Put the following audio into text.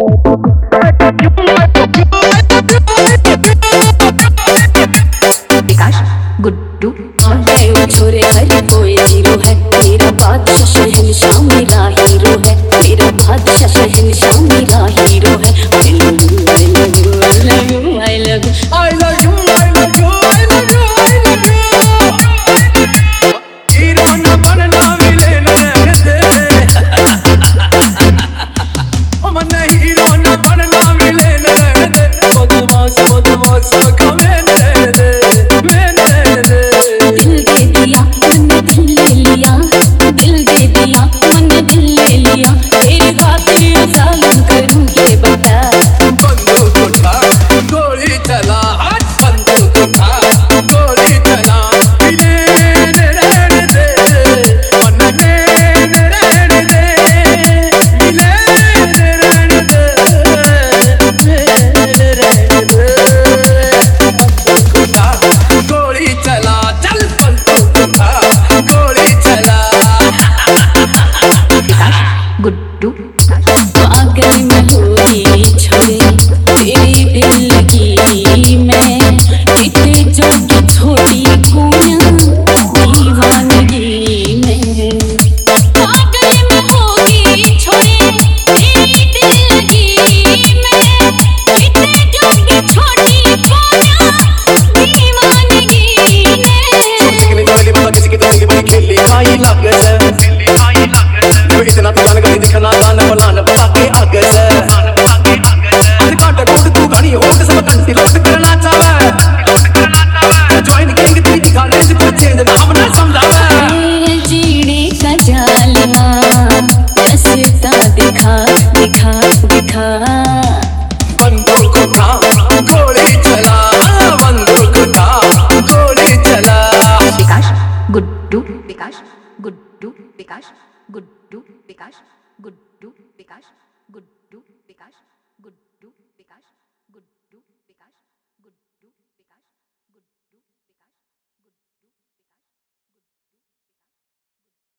विकास गुड्डू छोरे हर कोई हीरो है, मेरा बादशाह शहंशाह मेरा हीरो है, मेरा बादशाह शहंशाह मेरा हीरो है। I love you, I love you, I love you, I love you, I love you, I love you। Hero न बनना मिले रहने दे, ओ मन हीरो न बनना मिले रहने दे, बदमाश बदमाश कमे रहने दे, रहने दे। दिल दे दिया मन दिल ले लिया, दिल दे दिया मन दिल ले लिया, तेरी खातिर सालन करूँ ये बता। बंदूक उठा गोली चला, बंदूक उठा गोली चला, रहने दे मन रहने दे, रहने दे बंदूक उठा गोली चला, चल बंदूक उठा गोली चला। गुड्डू पागल में हुई छोरे तेरी दिल लगी मैं, इतने जो की छोटी कोया दीवानगी में। पागल में होगी छोरे तेरी दिल लगी मैं, इतने जो की छोटी कोया दीवानगी में। किसी की तो बड़ी खेली आई लग से, इतना तो गान गई दिखना गाना बनाना बता के आगे से, आज कांटे कोट तू गाड़ी होट सब कंटी लोट करना चाहे, ज्वाइन किंग तेरी दिखा ले तो चेंज नाम ना समझावे। जीने का जालमा रास्ता दिखा दिखा दिखा, बंदूक उठा गोली चला, बंदूक उठा गोली चला। विकास गुड्डू, विकास गुड्डू, विकास गुड्डू, विकास गुड्डू, विकास गुड्डू, विकास गुड्डू, विकास गुड्डू।